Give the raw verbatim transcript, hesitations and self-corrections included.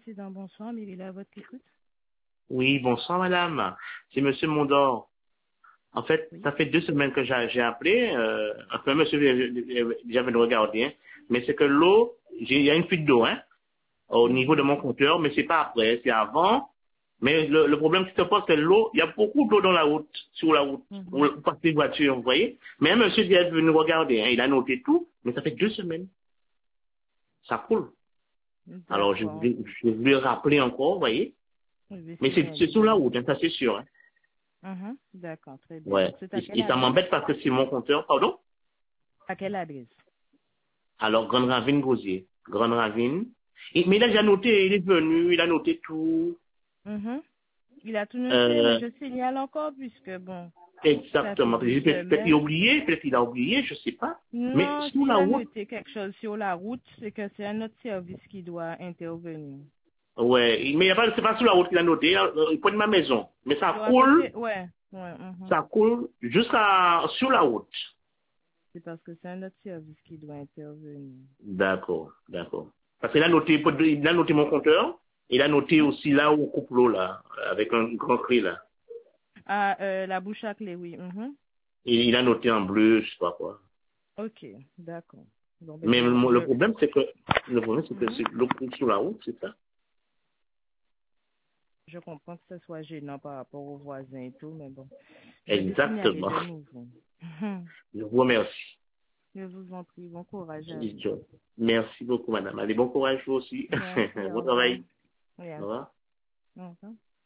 incident, bonsoir, mais il est à votre écoute. Oui, bonsoir madame. C'est monsieur Mondor. En fait, Oui. ça fait deux semaines que j'ai j'ai appelé. Euh, enfin, monsieur j'avais de regarder, hein, mais c'est que l'eau, j'ai- il y a une fuite d'eau, hein, au niveau de Mhm. mon compteur, mais c'est pas après, c'est avant. Mais le, le problème qui se pose, c'est l'eau. Il y a beaucoup d'eau dans la route, sur la route, où Mhm. où passent les voitures, vous voyez. Mais un monsieur qui est venu regarder, hein, il a noté tout, mais ça fait deux semaines. Ça coule. Alors, je D'accord. voulais, je voulais rappeler encore, vous voyez. Je vais Mais c'est c'est sur signaler. la route, hein, ça c'est sûr. Hein. Mhm. D'accord, très bien. Ouais. Donc, c'est à Et, quelle et ça adresse? m'embête parce que c'est mon compteur, pardon. À quelle adresse? Alors, Grande Ravine Gosier. Grande Ravine. Et- mais là, j'ai noté, il est venu, il a noté tout. Mhm. Il a tout noté, mais Euh, je signale encore puisque, bon, ça fait exactement. deux Peut-être peut-être qu'il a semaines. oublié, peut-être qu'il a oublié, je sais pas. Mais Non, sous s'il la a route, noté quelque chose sur la route, c'est que c'est un autre service qui doit intervenir. ouais. Mais il y a pas, c'est pas sous la route qu'il a noté, il a- euh, il près de ma maison. Mais ça Sur à coule, côté, ouais, ouais, mhm. ça coule jusqu'à, sur la route. C'est parce que c'est un autre service qui doit intervenir. D'accord, d'accord. Parce qu'il a noté, il a noté mon compteur, il a noté Mhm. aussi là où on coupe l'eau, là, avec un grand cri, là. Ah, euh, la bouche à clé, oui. Mhm. Et il a noté en bleu, je sais pas quoi. Ok, d'accord. Bon, ben, Mais je, le, le je, problème, c'est que, le problème, c'est que mhm. c'est l'eau coule sur la route, c'est ça? Je comprends que ce soit gênant par rapport aux voisins et tout, mais bon, je vais signaler Exactement. de nouveau. Mhm. Je vous remercie. Je vous en prie, bon courage à vous. Merci beaucoup, madame. Allez, bon courage, vous aussi. Merci, Bon au revoir. travail. Oui, Au à- revoir. au revoir.